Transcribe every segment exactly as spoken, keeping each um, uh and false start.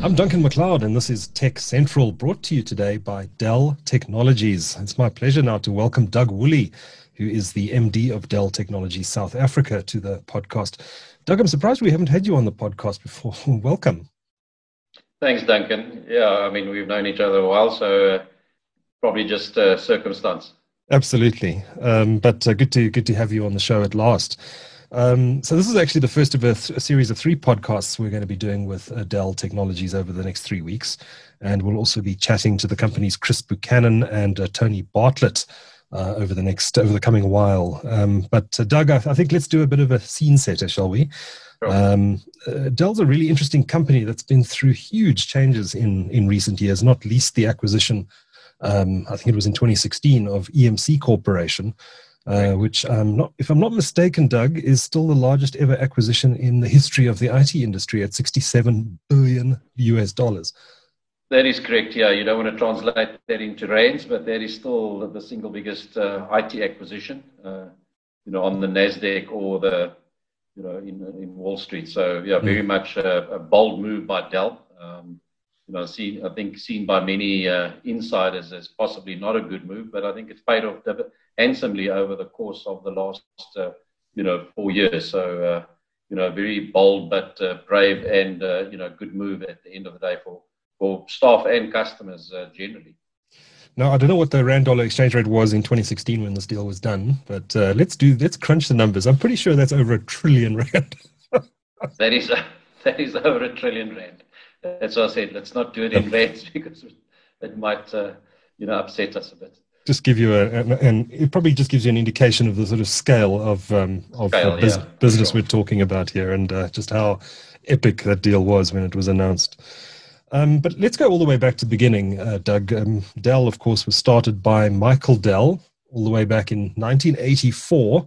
I'm Duncan MacLeod, and this is Tech Central, brought to you today by Dell Technologies. It's my pleasure now to welcome Doug Woolley, who is the M D of Dell Technologies South Africa, to the podcast. Doug, I'm surprised we haven't had you on the podcast before. Welcome. Thanks, Duncan. Yeah, I mean, we've known each other a while, so uh, probably just uh, circumstance. Absolutely. Um, but uh, good to good to have you on the show at last. Um, so this is actually the first of a, th- a series of three podcasts we're going to be doing with uh, Dell Technologies over the next three weeks. And we'll also be chatting to the company's Chris Buchanan and uh, Tony Bartlett uh, over the next, over the coming while. Um, but uh, Doug, I, I think let's do a bit of a scene setter, shall we? Sure. Um, uh, Dell's a really interesting company that's been through huge changes in, in recent years, not least the acquisition, um, I think it was in twenty sixteen, of E M C Corporation. Uh, which, um, not, if I'm not mistaken, Doug, is still the largest ever acquisition in the history of the I T industry at sixty-seven billion U S dollars. That is correct. Yeah, you don't want to translate that into rands, but that is still the single biggest uh, I T acquisition, uh, you know, on the Nasdaq or the, you know, in in Wall Street. So yeah, very mm. much a, a bold move by Dell. Um, you know, seen I think seen by many uh, insiders as possibly not a good move, but I think it's paid off handsomely over the course of the last, uh, you know, four years. So, uh, you know, very bold but uh, brave and, uh, you know, good move at the end of the day for, for staff and customers uh, generally. Now, I don't know what the rand dollar exchange rate was in twenty sixteen when this deal was done, but uh, let's do, let's crunch the numbers. I'm pretty sure that's over a trillion rand. that is, uh, that is over a trillion rand. That's what I said. Let's not do it in rands because it might, uh, you know, upset us a bit. Just give you a, and it probably just gives you an indication of the sort of scale of um, of scale, the bus- yeah, business sure. we're talking about here, and uh, just how epic that deal was when it was announced. Um, but let's go all the way back to the beginning, uh, Doug. Um, Dell, of course, was started by Michael Dell all the way back in nineteen eighty-four.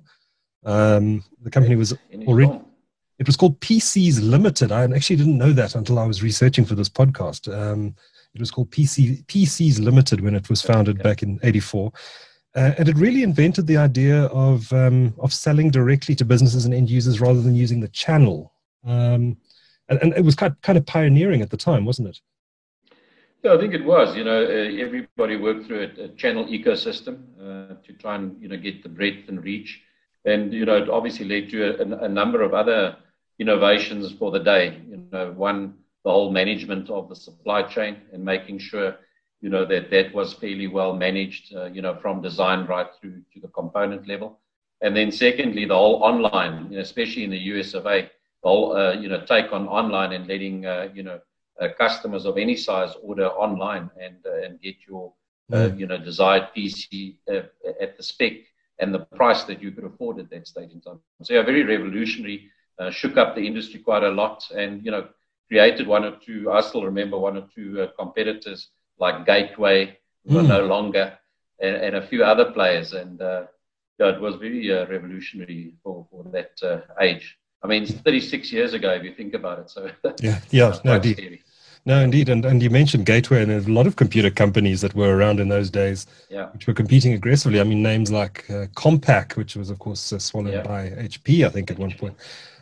Um, the company was already, it was called P Cs Limited. I actually didn't know that until I was researching for this podcast. Um, It was called P C, P Cs Limited when it was founded back in eighty-four. Uh, and it really invented the idea of um, of selling directly to businesses and end users rather than using the channel. Um, and, and it was kind, kind of pioneering at the time, wasn't it? Yeah, I think it was. You know, uh, everybody worked through a, a channel ecosystem uh, to try and, you know, get the breadth and reach. And, you know, it obviously led to a, a number of other innovations for the day. You know, one, the whole management of the supply chain and making sure, you know, that that was fairly well managed, uh, you know, from design right through to the component level. And then secondly, the whole online, you know, especially in the U S of A, the whole, uh, you know, take on online and letting, uh, you know, uh, customers of any size order online and uh, and get your, uh, you know, desired P C uh, at the spec and the price that you could afford at that stage in time. So yeah, very revolutionary, uh, shook up the industry quite a lot and, you know, created one or two, I still remember one or two uh, competitors like Gateway, who mm. are no longer, and, and a few other players. And uh, yeah, it was very uh, revolutionary for, for that uh, age. I mean, it's thirty-six years ago, if you think about it. So yeah, yeah, uh, no, indeed. Scary. No, indeed. And, and you mentioned Gateway, and there's a lot of computer companies that were around in those days, yeah. which were competing aggressively. I mean, names like uh, Compaq, which was, of course, uh, swallowed yeah. by H P, I think, at one point.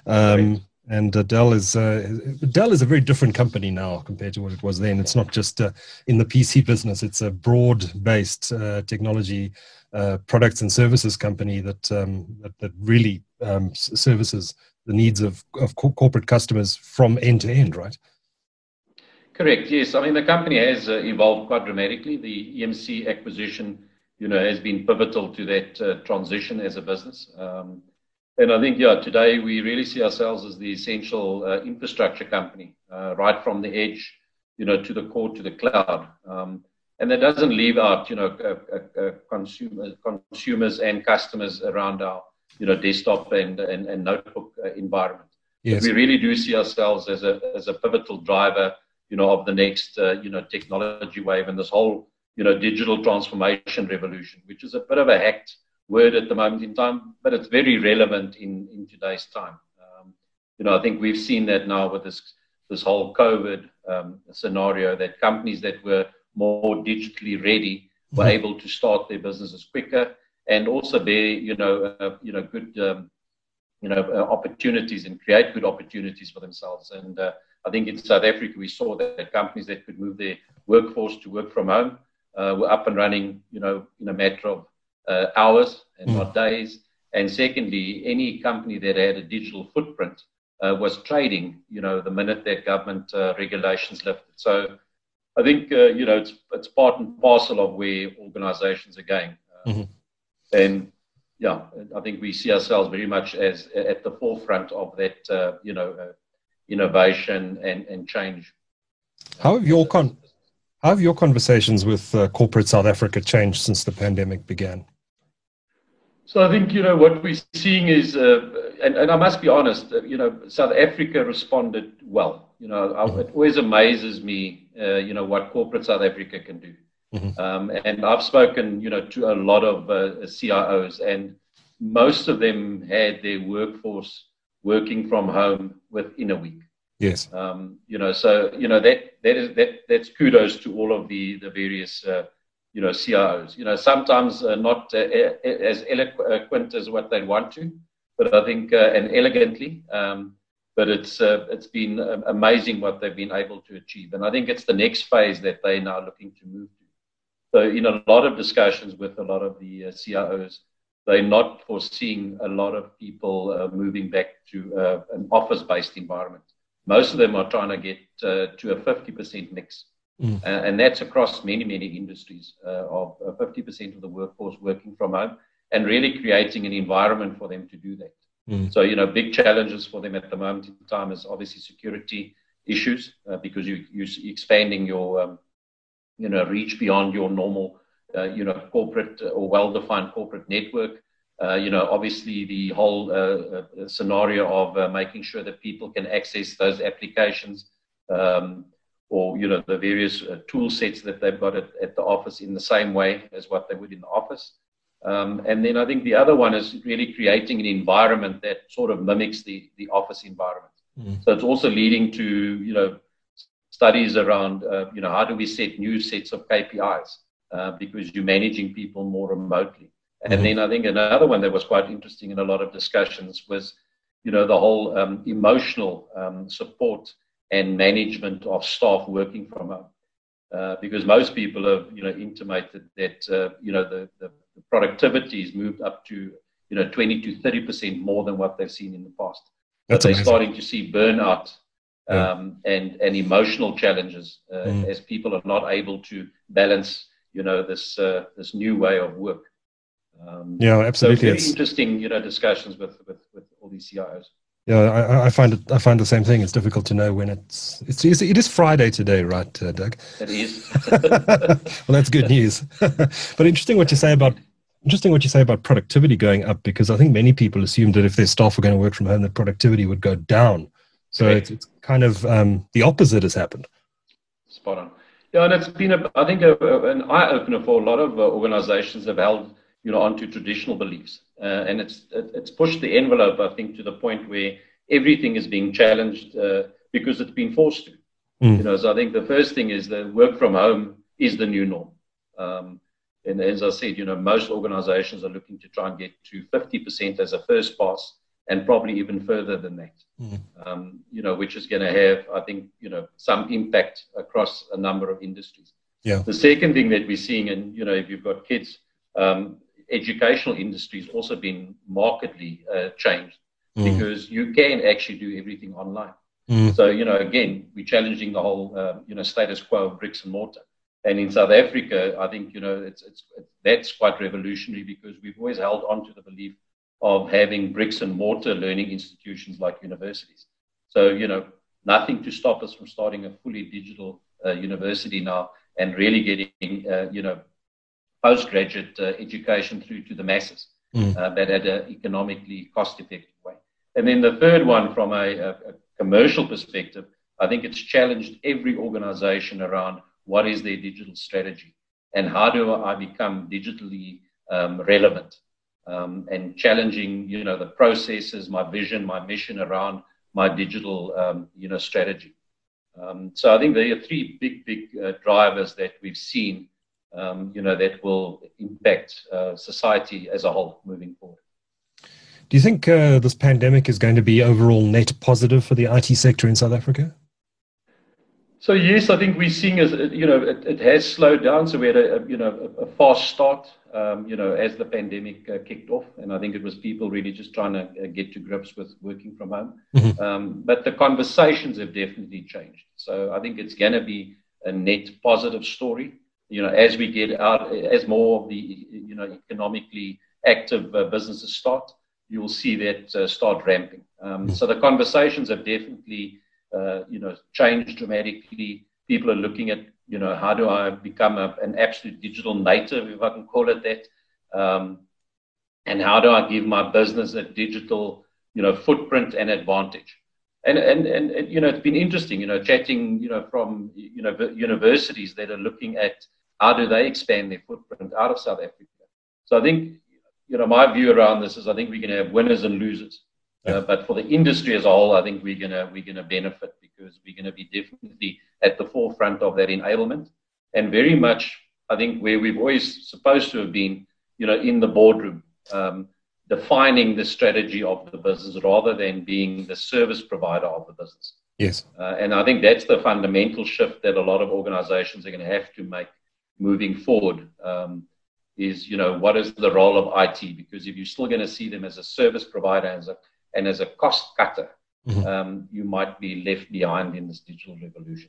Um, And uh, Dell is uh, Dell is a very different company now compared to what it was then. It's not just uh, in the P C business; it's a broad-based uh, technology uh, products and services company that um, that, that really um, services the needs of of co- corporate customers from end to end. Right? Correct. Yes. I mean, the company has uh, evolved quite dramatically. The E M C acquisition, you know, has been pivotal to that uh, transition as a business. Um, And I think, yeah, today we really see ourselves as the essential uh, infrastructure company, uh, right from the edge, you know, to the core, to the cloud. Um, and that doesn't leave out, you know, uh, uh, uh, consumers, consumers and customers around our, you know, desktop and, and, and notebook uh, environment. Yes. But we really do see ourselves as a, as a pivotal driver, you know, of the next, uh, you know, technology wave and this whole, you know, digital transformation revolution, which is a bit of a hacked word at the moment in time, but it's very relevant in, in today's time. Um, you know, I think we've seen that now with this this whole COVID um, scenario, that companies that were more digitally ready were mm-hmm. able to start their businesses quicker and also bear, you know, uh, you know, good, um, you know, uh, opportunities and create good opportunities for themselves. And uh, I think in South Africa, we saw that companies that could move their workforce to work from home uh, were up and running, you know, in a matter of uh, hours and mm. not days. And secondly, any company that had a digital footprint uh, was trading, you know, the minute that government uh, regulations lifted. So I think, uh, you know, it's, it's part and parcel of where organizations are going. Uh, mm-hmm. And yeah, I think we see ourselves very much as at the forefront of that, uh, you know, uh, innovation and, and change. How have your con- how have your conversations with uh, corporate South Africa changed since the pandemic began? So I think, you know, what we're seeing is, uh, and, and I must be honest, uh, you know, South Africa responded well. You know, mm-hmm. It always amazes me, uh, you know, what corporate South Africa can do. Mm-hmm. Um, and I've spoken, you know, to a lot of uh, C I Os, and most of them had their workforce working from home within a week. Yes. Um, you know, so, you know, that, that is, that, that's kudos to all of the, the various, uh, you know, C I Os, you know, sometimes uh, not uh, as eloquent as what they want to, but I think, uh, and elegantly, um, but it's, uh, it's been amazing what they've been able to achieve. And I think it's the next phase that they're now looking to move to. So in a lot of discussions with a lot of the uh, C I Os, they're not foreseeing a lot of people uh, moving back to uh, an office-based environment. Most of them are trying to get uh, to a fifty percent mix. Mm. Uh, and that's across many, many industries uh, of uh, fifty percent of the workforce working from home and really creating an environment for them to do that. Mm. So, you know, big challenges for them at the moment in time is obviously security issues uh, because you, you're expanding your, um, you know, reach beyond your normal, uh, you know, corporate or well-defined corporate network. Uh, you know, obviously the whole uh, uh, scenario of uh, making sure that people can access those applications um, or, you know, the various uh, tool sets that they've got at, at the office in the same way as what they would in the office. Um, and then I think the other one is really creating an environment that sort of mimics the, the office environment. Mm. So it's also leading to, you know, studies around, uh, you know, how do we set new sets of K P Is uh, because you're managing people more remotely. And mm-hmm. then I think another one that was quite interesting in a lot of discussions was, you know, the whole um, emotional um, support and management of staff working from home. Uh, because most people have, you know, intimated that, uh, you know, the, the, the productivity has moved up to, you know, twenty to thirty percent more than what they've seen in the past. That's so they're amazing. Starting to see burnout um, yeah. and, and emotional challenges uh, mm. as people are not able to balance, you know, this, uh, this new way of work. Um, yeah, absolutely. So very it's interesting, you know, discussions with, with, with all these C I Os. Yeah, I, I find it. I find the same thing. It's difficult to know when it's. It's. It is Friday today, right, uh, Doug? It is. Well, that's good news. But interesting what you say about. Interesting what you say about productivity going up, because I think many people assumed that if their staff were going to work from home, that productivity would go down. So it's, it's kind of um, the opposite has happened. Spot on. Yeah, and it's been, a, I think, a, a, an eye-opener for a lot of uh, organizations that have held, you know, onto traditional beliefs. Uh, and it's it, it's pushed the envelope, I think, to the point where everything is being challenged uh, because it's been forced to. Mm. You know, so I think the first thing is that work from home is the new norm. Um, and as I said, you know, most organizations are looking to try and get to fifty percent as a first pass and probably even further than that, mm. um, you know, which is going to have, I think, you know, some impact across a number of industries. Yeah. The second thing that we're seeing, and, you know, if you've got kids, um, educational industry has also been markedly uh, changed mm. because you can actually do everything online. Mm. So, you know, again, we're challenging the whole, uh, you know, status quo of bricks and mortar. And in South Africa, I think, you know, it's, it's, it's that's quite revolutionary because we've always held on to the belief of having bricks and mortar learning institutions like universities. So, you know, nothing to stop us from starting a fully digital uh, university now and really getting, uh, you know, postgraduate uh, education through to the masses, mm. uh, but at an economically cost-effective way. And then the third one, from a, a, a commercial perspective, I think it's challenged every organization around what is their digital strategy and how do I become digitally um, relevant, um, and challenging, you know, the processes, my vision, my mission around my digital, um, you know, strategy. Um, so I think there are three big, big uh, drivers that we've seen Um, you know, that will impact uh, society as a whole moving forward. Do you think uh, this pandemic is going to be overall net positive for the I T sector in South Africa? So yes, I think we're seeing as you know it, it has slowed down. So we had a, a you know a, a fast start, um, you know, as the pandemic uh, kicked off, and I think it was people really just trying to uh, get to grips with working from home. Mm-hmm. Um, but the conversations have definitely changed. So I think it's going to be a net positive story. You know, as we get out, as more of the you know economically active uh, businesses start, you'll see that uh, start ramping. Um, Mm-hmm. So the conversations have definitely. Uh, you know, changed dramatically. People are looking at, you know, how do I become a, an absolute digital native, if I can call it that, um, and how do I give my business a digital, you know, footprint and advantage. And, and, and, you know, it's been interesting, you know, chatting, you know, from, you know, universities that are looking at how do they expand their footprint out of South Africa. So I think, you know, my view around this is I think we're going to have winners and losers. Yeah. Uh, but for the industry as a whole, I think we're gonna we're gonna benefit because we're gonna be definitely at the forefront of that enablement, and very much I think where we've always supposed to have been, you know, in the boardroom, um, defining the strategy of the business rather than being the service provider of the business. Yes, uh, and I think that's the fundamental shift that a lot of organizations are going to have to make moving forward. Um, is you know what is the role of I T? Because if you're still going to see them as a service provider, as a and as a cost cutter, mm-hmm. um, you might be left behind in this digital revolution.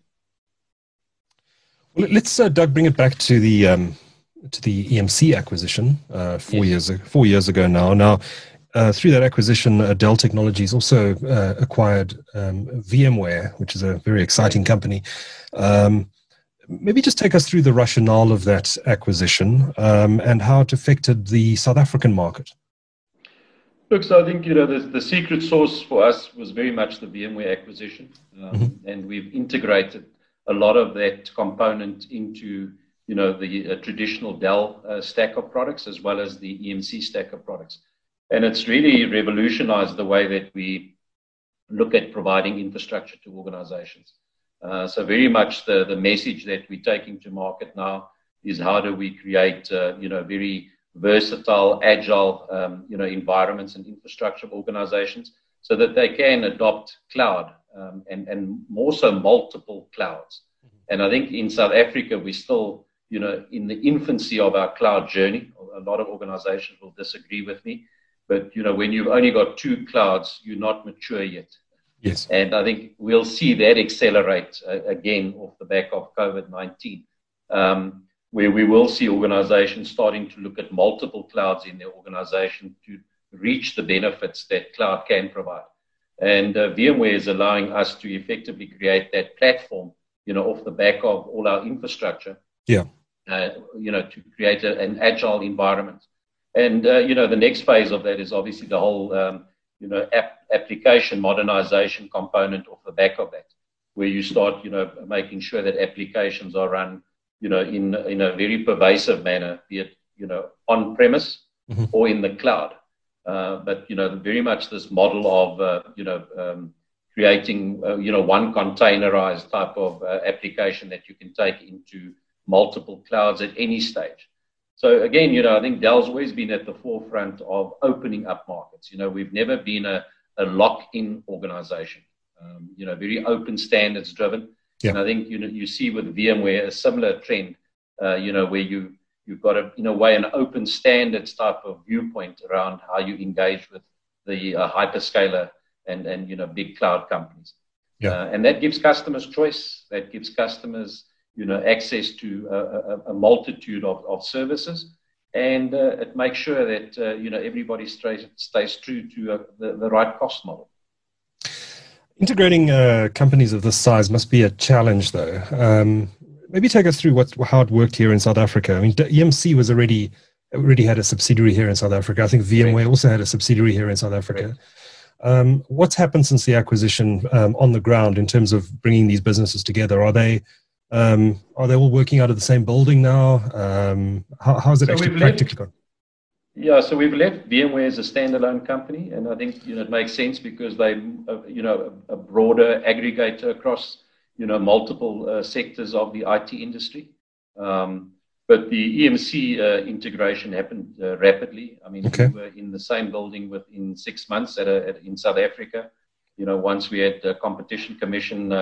Well, let's uh, Doug bring it back to the um, to the E M C acquisition uh, four Yes. years four years ago now. Now, uh, through that acquisition, uh, Dell Technologies also uh, acquired um, VMware, which is a very exciting company. Um, maybe just take us through the rationale of that acquisition um, and how it affected the South African market. Look, so I think, you know, the, the secret sauce for us was very much the VMware acquisition. Um, mm-hmm. And we've integrated a lot of that component into, you know, the uh, traditional Dell uh, stack of products as well as the E M C stack of products. And it's really revolutionized the way that we look at providing infrastructure to organizations. Uh, so very much the, the message that we're taking to market now is how do we create, uh, you know, very versatile, agile, um, you know, environments and infrastructure of organizations so that they can adopt cloud um, and, and more so multiple clouds. Mm-hmm. And I think in South Africa, we're still, you know, in the infancy of our cloud journey. A lot of organizations will disagree with me, but, you know, when you've only got two clouds, you're not mature yet. Yes. And I think we'll see that accelerate uh, again off the back of COVID nineteen. Um, where we will see organizations starting to look at multiple clouds in their organization to reach the benefits that cloud can provide. And uh, VMware is allowing us to effectively create that platform, you know, off the back of all our infrastructure, yeah, uh, you know, to create a, an agile environment. And, uh, you know, the next phase of that is obviously the whole, um, you know, app, application modernization component off the back of that, where you start, you know, making sure that applications are run you know, in, in a very pervasive manner, be it, you know, on-premise mm-hmm. or in the cloud. Uh, but, you know, very much this model of, uh, you know, um, creating, uh, you know, one containerized type of uh, application that you can take into multiple clouds at any stage. So, again, you know, I think Dell's always been at the forefront of opening up markets. You know, we've never been a, a lock-in organization, um, you know, very open standards driven. Yeah. And I think, you know, you see with VMware a similar trend, uh, you know, where you, you've got, a, in a way, an open standards type of viewpoint around how you engage with the uh, hyperscaler and, and, you know, big cloud companies. Yeah. Uh, and that gives customers choice. That gives customers, you know, access to a, a, a multitude of, of services. And uh, it makes sure that, uh, you know, everybody stays, stays true to uh, the, the right cost model. Integrating uh, companies of this size must be a challenge, though. Um, maybe take us through what how it worked here in South Africa. I mean, E M C was already already had a subsidiary here in South Africa. I think VMware Correct. also had a subsidiary here in South Africa. Um, what's happened since the acquisition um, on the ground in terms of bringing these businesses together? Are they um, are they all working out of the same building now? Um, how, how is it so actually practically gone? Yeah, so we've left VMware as a standalone company, and I think, you know, it makes sense because they, uh, you know, a, a broader aggregator across, you know, multiple uh, sectors of the I T industry. Um, but the E M C uh, integration happened uh, rapidly. I mean, okay. we were in the same building within six months at a, at, in South Africa. You know, once we had the Competition Commission uh,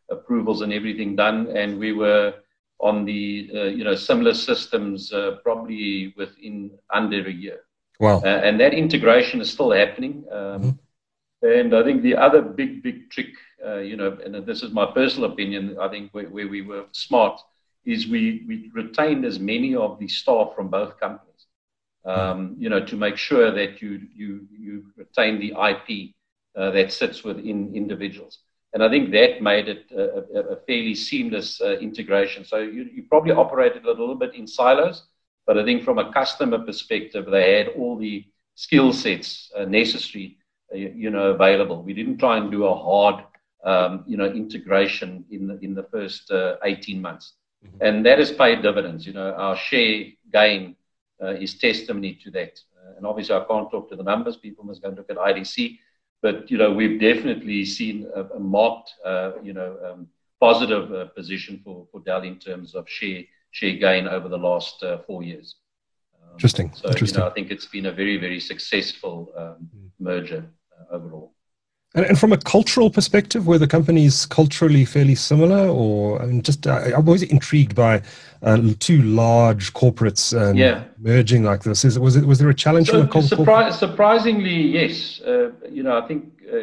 approvals and everything done, and we were on the uh, you know similar systems uh, probably within under a year. Wow! Uh, and that integration is still happening. Um, mm-hmm. And I think the other big big trick, uh, you know, and this is my personal opinion, I think where, where we were smart is we we retained as many of the staff from both companies, um, mm-hmm. you know, to make sure that you you you retain the I P uh, that sits within individuals. And I think that made it a, a fairly seamless uh, integration. So you, you probably operated a little bit in silos, but I think from a customer perspective, they had all the skill sets uh, necessary, uh, you know, available. We didn't try and do a hard, um, you know, integration in the, in the first uh, eighteen months. Mm-hmm. And that has paid dividends. You know, our share gain uh, is testimony to that. Uh, and obviously, I can't talk to the numbers. People must go and look at I D C. But, you know, we've definitely seen a, a marked, uh, you know, um, positive uh, position for, for Dell in terms of share share gain over the last uh, four years. Um, Interesting. So, Interesting. You know, I think it's been a very, very successful um, merger uh, overall. And, and from a cultural perspective, were the companies culturally fairly similar? Or I mean, just uh, I'm always intrigued by uh, two large corporates um, yeah. merging like this. Is was it was there a challenge so, from a surpri- Surprisingly, yes. Uh, you know, I think uh,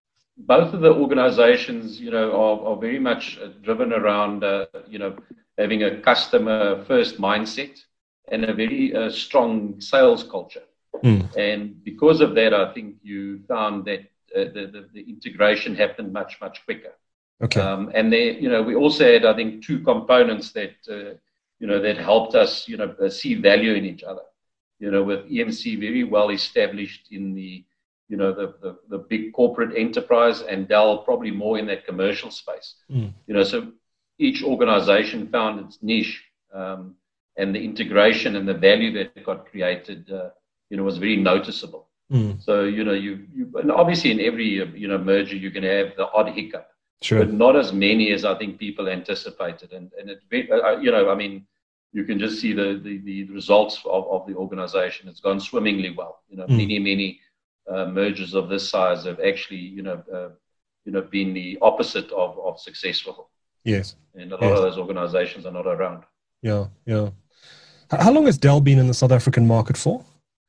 both of the organizations, you know, are, are very much uh, driven around, uh, you know, having a customer first mindset and a very uh, strong sales culture. Mm. And because of that, I think you found that Uh, the, the, the integration happened much, much quicker. Okay. Um, and there, you know, we also had, I think, two components that, uh, you know, that helped us, you know, uh, see value in each other. You know, with E M C very well established in the, you know, the, the, the big corporate enterprise, and Dell probably more in that commercial space. Mm. You know, so each organization found its niche, um, and the integration and the value that got created, uh, you know, was very noticeable. Mm. So, you know, you, you, and obviously in every, you know, merger, you're going to have the odd hiccup, sure. but not as many as I think people anticipated. And, and it, uh, you know, I mean, you can just see the, the, the results of, of the organization. It's gone swimmingly well. You know, mm. many, many uh, mergers of this size have actually, you know, uh, you know, been the opposite of, of successful. Yes. And a lot yes. of those organizations are not around. Yeah, yeah. How long has Dell been in the South African market for?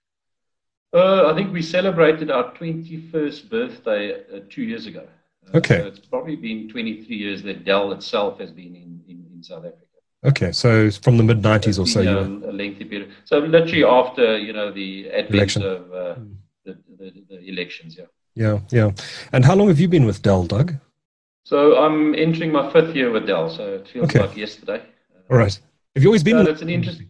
Uh, I think we celebrated our twenty-first birthday uh, two years ago. Uh, okay. So it's probably been twenty-three years that Dell itself has been in, in, in South Africa. Okay, so from the mid nineties or so. You know, a lengthy period. So literally after, you know, the advent Election. of uh, mm. the, the, the elections, yeah. Yeah, yeah. And how long have you been with Dell, Doug? So I'm entering my fifth year with Dell, so it feels okay. like yesterday. Uh, All right. Have you always been? No, in that's an interesting.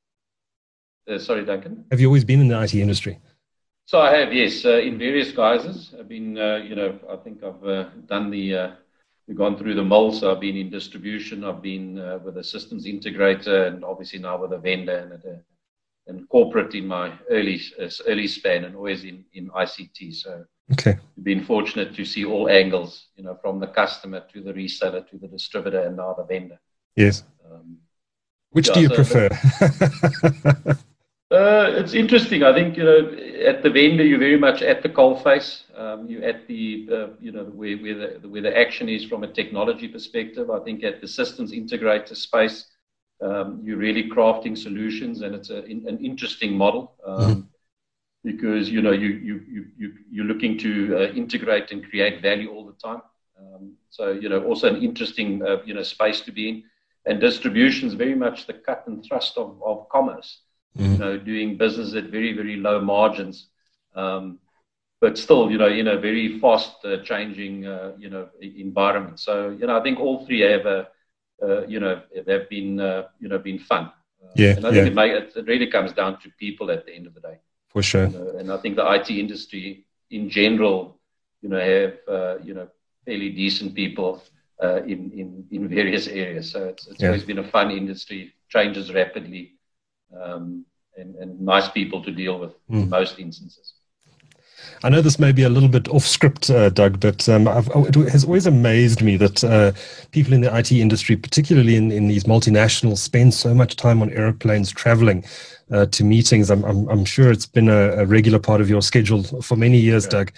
Uh, sorry, Duncan. Have you always been in the I T industry? So I have, yes, uh, in various guises. I've been, uh, you know, I think I've uh, done the, uh, we've gone through the mold. So I've been in distribution. I've been uh, with a systems integrator, and obviously now with a vendor and a, and corporate in my early uh, early span, and always in, in I C T. So okay, we've been fortunate to see all angles, you know, from the customer to the reseller to the distributor and now the vendor. Yes. Um, Which yeah, do you so prefer? But, Uh, it's interesting. I think, you know, at the vendor, you're very much at the coalface. Um, you're at the, uh, you know, where, where, the, where the action is from a technology perspective. I think at the systems integrator space, um, you're really crafting solutions, and it's a, in, an interesting model um, mm-hmm. because, you know, you, you, you, you, you're looking to uh, integrate and create value all the time. Um, so, you know, also an interesting, uh, you know, space to be in. And distribution is very much the cut and thrust of, of commerce. Mm. You know, doing business at very, very low margins, um, but still, you know, in a very fast uh, changing, uh, you know, environment. So, you know, I think all three have, a, uh, you know, have been, uh, you know, been fun. Uh, yeah, and I think yeah. it, may, it really comes down to people at the end of the day. For sure. You know, and I think the I T industry in general, you know, have, uh, you know, fairly decent people uh, in, in, in various areas. So it's, it's yeah. always been a fun industry, changes rapidly. Um, and, and nice people to deal with mm. in most instances. I know this may be a little bit off script, uh, Doug, but um, I've, it has always amazed me that uh, people in the I T industry, particularly in, in these multinationals, spend so much time on airplanes traveling uh, to meetings. I'm, I'm, I'm sure it's been a, a regular part of your schedule for many years, yeah. Doug.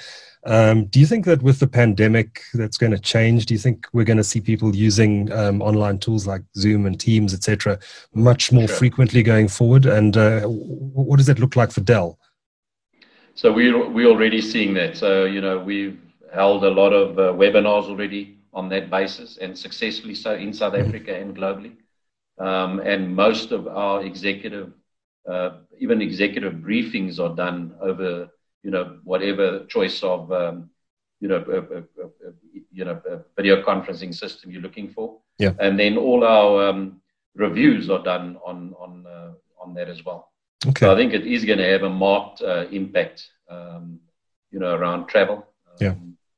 Um, do you think that with the pandemic that's going to change? Do you think we're going to see people using um, online tools like Zoom and Teams, et cetera, much more Sure. frequently going forward? And uh, what does that look like for Dell? So we're, we're already seeing that. So, you know, we've held a lot of uh, webinars already on that basis, and successfully so in South Mm-hmm. Africa and globally. Um, and most of our executive, uh, even executive briefings are done over, you know, whatever choice of, um, you know, uh, uh, uh, you know, uh, video conferencing system you're looking for. Yeah. And then all our um, reviews are done on on uh, on that as well. Okay. So I think it is going to have a marked uh, impact, um, you know, around travel. Um, Yeah.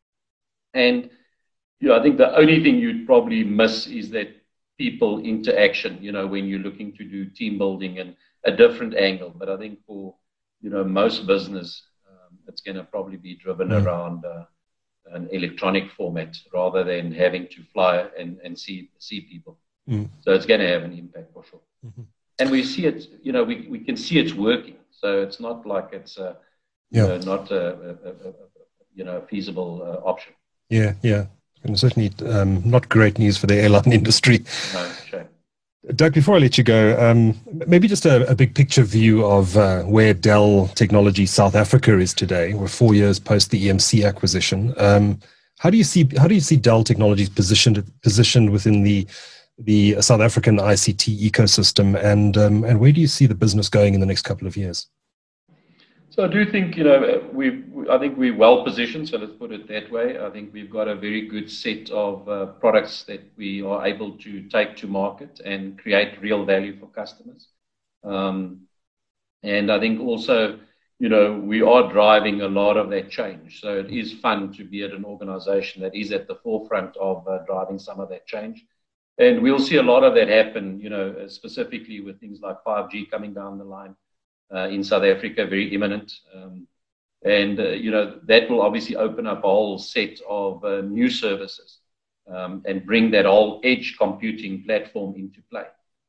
And you know, I think the only thing you'd probably miss is that people interaction, you know, when you're looking to do team building and a different angle. But I think for, you know, most business, um, it's going to probably be driven Mm. around uh, an electronic format rather than having to fly and, and see see people. Mm. So it's going to have an impact for sure. Mm-hmm. And we see it, you know, we, we can see it's working. So it's not like it's, uh, you Yeah. know, not a, a, a, a you know, feasible uh, option. Yeah, yeah. And certainly um, not great news for the airline industry. No, shame. Doug, before I let you go, um, maybe just a, a big picture view of uh, where Dell Technologies South Africa is today. We're four years post the E M C acquisition. Um, how do you see how do you see Dell Technologies positioned positioned within the the South African I C T ecosystem, and um, and where do you see the business going in the next couple of years? So I do think, you know, we I think we're well positioned. So let's put it that way. I think we've got a very good set of uh, products that we are able to take to market and create real value for customers. Um, and I think also, you know, we are driving a lot of that change. So it is fun to be at an organization that is at the forefront of uh, driving some of that change. And we'll see a lot of that happen, you know, specifically with things like five G coming down the line. Uh, in South Africa, very imminent. Um, and, uh, you know, that will obviously open up a whole set of uh, new services um, and bring that whole edge computing platform into play.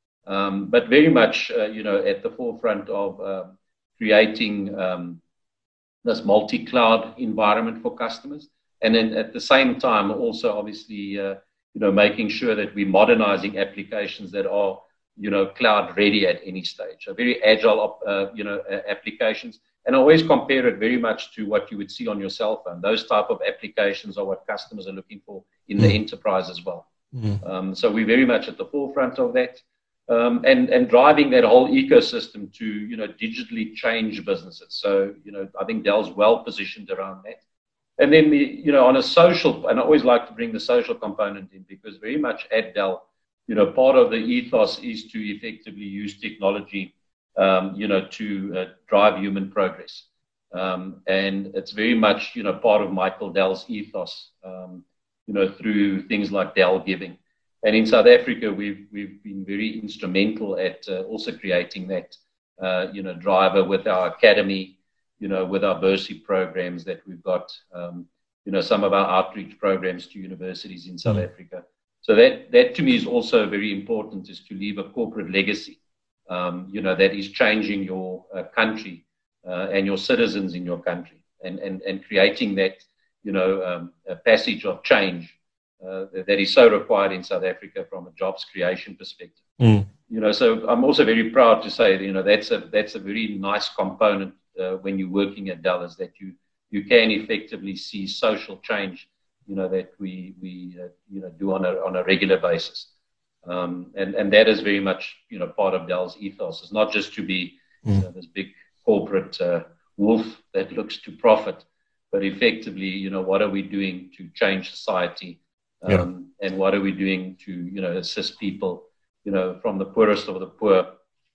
Um, but very much, uh, you know, at the forefront of uh, creating um, this multi-cloud environment for customers. And then at the same time, also obviously, uh, you know, making sure that we're modernizing applications that are, you know, cloud ready at any stage. So very agile, uh, you know, uh, applications. And I always compare it very much to what you would see on your cell phone. Those type of applications are what customers are looking for in mm. the enterprise as well. Mm. Um, so we're very much at the forefront of that. Um, and, and driving that whole ecosystem to, you know, digitally change businesses. So, you know, I think Dell's well positioned around that. And then, the, you know, on a social, and I always like to bring the social component in because very much at Dell, you know, part of the ethos is to effectively use technology, um, you know, to uh, drive human progress. Um, and it's very much, you know, part of Michael Dell's ethos, um, you know, through things like Dell Giving. And in South Africa, we've we've been very instrumental at uh, also creating that, uh, you know, driver with our academy, you know, with our bursary programs that we've got, um, you know, some of our outreach programs to universities in South mm. Africa. So that, that to me is also very important, is to leave a corporate legacy, um, you know, that is changing your uh, country uh, and your citizens in your country and, and, and creating that, you know, um, a passage of change uh, that, that is so required in South Africa from a jobs creation perspective. Mm. You know, so I'm also very proud to say, that, you know, that's a, that's a very nice component uh, when you're working at Dell, is that you, you can effectively see social change, you know, that we, we uh, you know, do on a, on a regular basis. Um, and, and that is very much, you know, part of Dell's ethos. It's not just to be mm. you know, this big corporate uh, wolf that looks to profit, but effectively, you know, what are we doing to change society? Um, yeah. And what are we doing to, you know, assist people, you know, from the poorest of the poor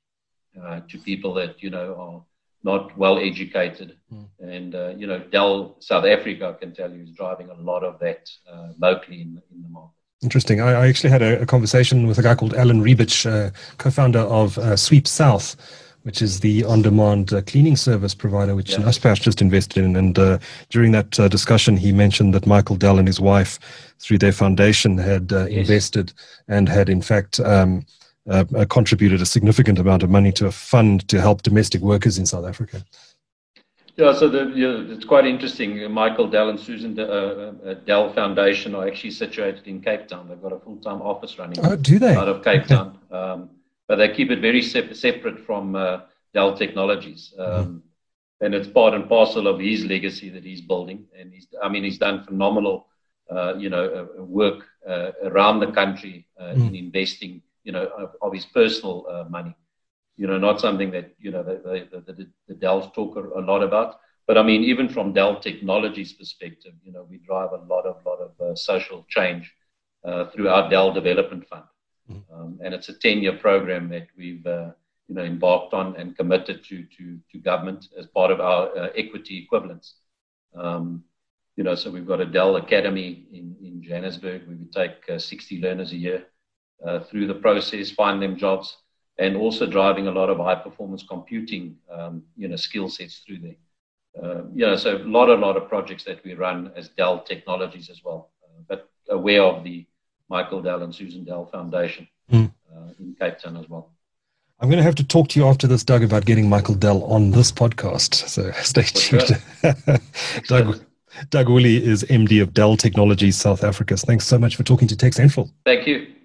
uh, to people that, you know, are not well educated. Mm. And, uh, you know, Dell South Africa, I can tell you, is driving a lot of that uh, locally in, in the market. Interesting. I, I actually had a, a conversation with a guy called Alan Rebich, uh, co-founder of uh, Sweep South, which is the on-demand uh, cleaning service provider, which yeah. Naspers just invested in. And uh, during that uh, discussion, he mentioned that Michael Dell and his wife, through their foundation, had uh, yes. invested and had, in fact, um, Uh, uh, contributed a significant amount of money to a fund to help domestic workers in South Africa. Yeah, so the, yeah, it's quite interesting. Michael Dell and Susan uh, uh, Dell Foundation are actually situated in Cape Town. They've got a full-time office running oh, do they? out of Cape okay. Town. Um, but they keep it very sep- separate from uh, Dell Technologies. Um, mm-hmm. And it's part and parcel of his legacy that he's building. And he's, I mean, he's done phenomenal, uh, you know, uh, work uh, around the country uh, mm. in investing, you know, of, of his personal uh, money. You know, not something that, you know, the, the, the, the Dells talk a, a lot about. But I mean, even from Dell Technologies perspective, you know, we drive a lot of, lot of uh, social change uh, through our Dell Development Fund. Mm. Um, and it's a ten-year program that we've, uh, you know, embarked on and committed to to, to government as part of our uh, equity equivalence. Um, you know, so we've got a Dell Academy in, in Johannesburg. We would take uh, sixty learners a year uh, through the process, find them jobs, and also driving a lot of high-performance computing, um, you know, skill sets through there. Uh, you know, so a lot, a lot of projects that we run as Dell Technologies as well, uh, but aware of the Michael Dell and Susan Dell Foundation mm. uh, in Cape Town as well. I'm going to have to talk to you after this, Doug, about getting Michael Dell on this podcast. So stay tuned. Sure. Doug, Doug Woolley is M D of Dell Technologies South Africa. Thanks so much for talking to Tech Central. Thank you.